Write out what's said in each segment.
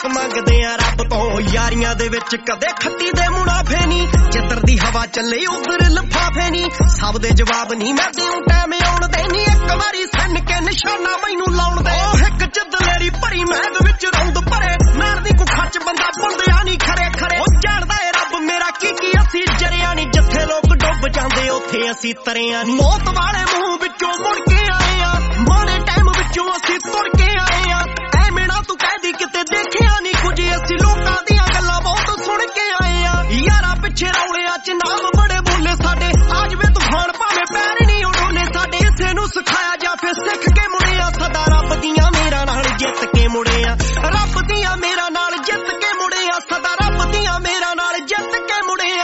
बस मंगदे आ रब तो यारियां दे विच कदे खट्टी दे मुनाफे नी जिधर दी हवा चले उधर लफाफे नी सब दे जवाब नी मैं देऊं टाइम आउण दे नी एक वारी सन के निशाना मैनू लाउण दे ओ हिक च दलेरी भरी महग विच रौंद भरे मारदी को खच बंदा बुलदिया नी खरे खरे ओ जाणदा ए रब मेरा की असी जरिया नी जिथे लोग डुੱਬ ਜਾਂਦੇ ਉੱਥੇ ਅਸੀਂ ਤਰਿਆ ਨੀ ਮੌਤ ਵਾਲੇ ਮੂੰਹ ਵਿੱਚੋਂ ਮੁੜ ਕੇ ਆਏ ਆ ਮਾੜੇ ਟਾਈਮ ਵਿੱਚੋਂ ਅਸੀਂ ਤੁਰ ਕੇ ਆਏ ਆ ਐਵੇਂ ਨਾ ਤੂੰ ਕਹਿਦੀ ਕਿਤੇ ਦੇਖਿਆ ਨਹੀਂ ਕੁਝ ਅਸੀਂ ਲੋਕਾਂ ਦੀਆਂ ਗੱਲਾਂ ਬਹੁਤ ਸੁਣ ਕੇ ਆਏ ਆ ਯਾਰਾ ਪਿੱਛੇ ਰੌਲਿਆਂ ਚ ਨਾਮ ਬੜੇ ਬੋਲੇ ਸਾਡੇ ਆ ਜਵੇ ਤੂਫਾਨ ਭਾਵੇਂ ਪੈਰ ਨਹੀਂ ਉਡੋਲੇ ਸਾਡੇ ਇਸੇ ਨੂੰ ਸਿਖਾਇਆ ਜਾਂ ਫਿਰ ਸਿੱਖ ਕੇ ਮੁੜਿਆ ਸਦਾ ਰੱਬ ਦੀਆਂ ਮੇਰਾ ਨਾਲ ਜਿੱਤ ਕੇ ਮੁੜਿਆ ਰੱਬ ਦੀਆਂ ਮੇਰਾ ਨਾਲ ਜਿੱਤ ਕੇ ਮੁੜਿਆ ਸਦਾ ਰੱਬ ਦੀਆਂ ਮੇਰਾ ਨਾਲ ਜਿੱਤ ਕੇ ਮੁੜਿਆ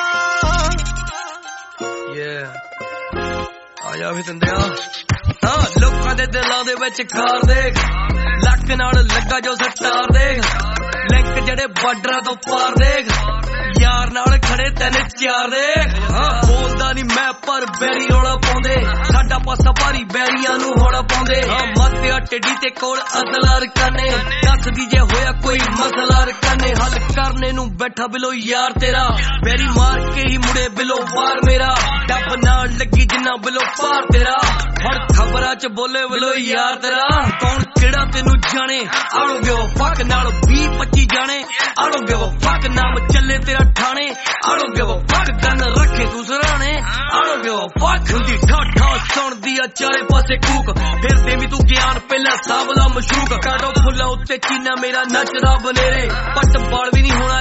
ਆਇਆ ਵੀ ਦਿੰਦਿਆ ਹਾਂ ਲੋਕਾਂ ਦੇ ਦਿਲਾਂ ਦੇ ਵਿੱਚ ਖਾਰ ਦੇਖ ਲੱਕ ਨਾਲ ਲੱਗਾ ਜੋ ਸਟਾਰ ਦੇਖ ਲਿੰਕ ਜਿਹੜੇ ਬਾਰਡਰਾਂ ਤੋਂ ਪਾਰ ਦੇਖ ਯਾਰ ਨਾਲ ਖੜੇ ਤਿੰਨ ਚਾਰ ਦੇਖ ਹਾਂ ਬੋਲਦਾ ਨਹੀਂ ਮੈਂ ਪਰ ਬੈਰੀ ਰੌਲਾ ਪਾਉਂਦੇ ਸਾਡਾ ਪਾਸਾ ਭਾਰੀ ਬੈਰੀਆਂ ਨੂੰ ਹੋਣਾ ਪਾਉਂਦੇ ਹਾਂ ਮੱਤਿਆ ਟਿੱਡੀ ਤੇ ਕੋਲ ਅਸਲਾ ਰਕਾਨੇ ਦੱਸਦੀ ਜੇ ਹੋਇਆ ਕੋਈ ਮਸਲਾ ਰਕਾਨੇ ਹੱਲ ਕਰਨੇ ਨੂੰ ਬੈਠਾ ਬਿਲੋ ਯਾਰ ਤੇਰਾ ਬੈਰੀ ਮਾਰ ਕੇ ਹੀ ਮੁੜੇ ਬਿਲੋ ਬਾਹਰ ਮੇਰਾ ਡੱਬ ਨਾਲ ਲੱਗੀ ਜਿੰਨਾ ਬਿਲੋ ਪਾਰ ਤੇਰਾ ਹੁਣ ਖਬਰਾਂ ਚ ਬੋਲੇ ਬਿਲੋ ਯਾਰ ਤੇਰਾ ਕੌਣ ਕਿਹੜਾ ਤੈਨੂੰ ਜਾਣੇ ਆੜੋ ਗਿਓ ਫੱਕ ਨਾਲ 20-25 ਜਾਣੇ ਆੜੋ ਗਿਓ ਫੱਕ ਨਾਮ ਚੱਲੇ ਤੇਰਾ ਠਾਣੇ ਆੜੋ ਗਿਓ ਫੱਕ ਗਨ ਰੱਖੇ ਤੂੰ ਸਰਾਣੇ ਆੜੋ ਗਿਓ ਫੱਕ ਹੁੰਦੀ ਠਾਠਾ ਸੁਣਦੀ ਆ ਚਾਰੇ ਪਾਸੇ ਕੂਕ ਫਿਰ ਦੇਵੀ ਤੂੰ ਗਿਆਨ ਪਹਿਲਾਂ ਸਾਵਲਾ ਮਸ਼ੂਕ ਕਾਟੋ ਫੁੱਲਾਂ ਉੱਤੇ ਚੀਨਾ ਮੇਰਾ ਨੱਚਦਾ ਬਨੇਰੇ ਪੱਟ ਬਾਲ ਵੀ ਨਹੀਂ ਹੋਣਾ